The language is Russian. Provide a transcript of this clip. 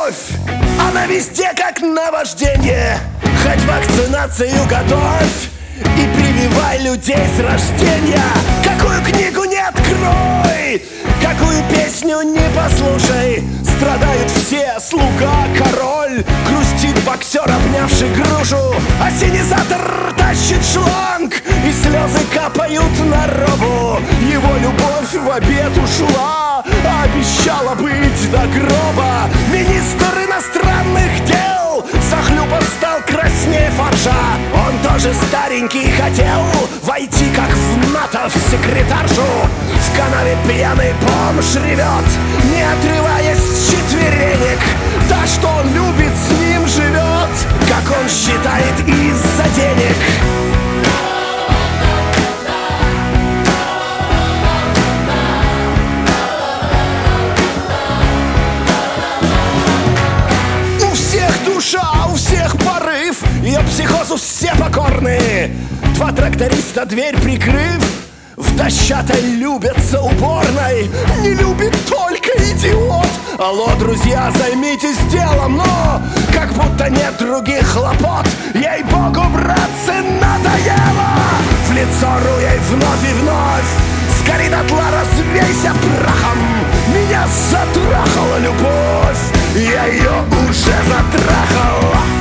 любовь. Она везде как наваждение. Хоть вакцинацию готовь и прививай людей с рождения. Какую книгу не открой, какую песню не послушай, страдают все, слуга, король. Грустит боксер, обнявший грушу. Ассенизатор тащит шланг, и слезы капают на робу. Его любовь в обед ушла, а обещала быть до гроба. Министр иностранных дел захлюпав стал краснее фарша. Он тоже старенький хотел войти как в НАТО в секретаршу. В канаве пьяный бомж ревет, не отрываясь с четверенек. Да что он любит, с ним живет, как он считает, из-за денег. У всех душа, у всех порыв, ее психозу все покорны. Два тракториста, дверь прикрыв, в дощатой любятся уборной. Не любит только идиот. Алло, друзья, займитесь делом, но как будто нет других хлопот. Ей-богу, братцы, надоело. В лицо руей вновь и вновь. Сгори дотла, развейся прахом. Меня затрахала любовь, я ее уже затрахала.